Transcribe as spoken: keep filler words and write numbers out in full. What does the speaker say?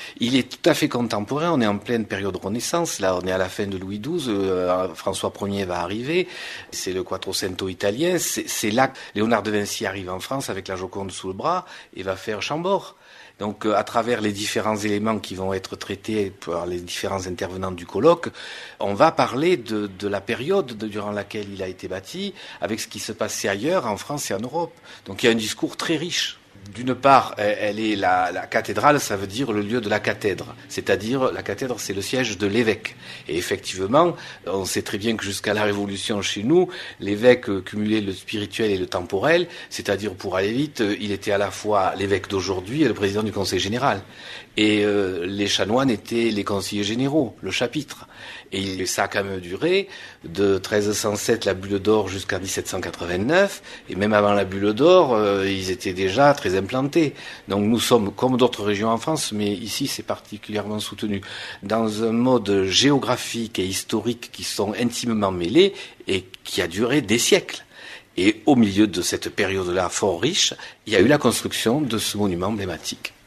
Il est tout à fait contemporain, on est en pleine période Renaissance, là on est à la fin de Louis douze, euh, François Ier va arriver, c'est le Quattrocento italien, c'est, c'est là que Léonard de Vinci arrive en France avec la Joconde sous le bras et va faire Chambord. Donc euh, à travers les différents éléments qui vont être traités par les différents intervenants du colloque, on va parler de, de la période de, durant laquelle il a été bâti, avec ce qui se passait ailleurs, en France et en Europe. Donc il y a un discours très riche. D'une part, elle est la, la cathédrale, ça veut dire le lieu de la cathèdre. C'est-à-dire, la cathèdre, c'est le siège de l'évêque. Et effectivement, on sait très bien que jusqu'à la Révolution chez nous, l'évêque cumulait le spirituel et le temporel. C'est-à-dire, pour aller vite, il était à la fois l'évêque d'aujourd'hui et le président du conseil général. Et euh, les chanoines étaient les conseillers généraux, le chapitre. Et ça a quand même duré de treize cent sept, la bulle d'or, jusqu'à dix-sept cent quatre-vingt-neuf. Et même avant la bulle d'or, euh, ils étaient déjà très implantés. Donc nous sommes comme d'autres régions en France, mais ici c'est particulièrement soutenu, dans un mode géographique et historique qui sont intimement mêlés et qui a duré des siècles. Et au milieu de cette période-là fort riche, il y a eu la construction de ce monument emblématique.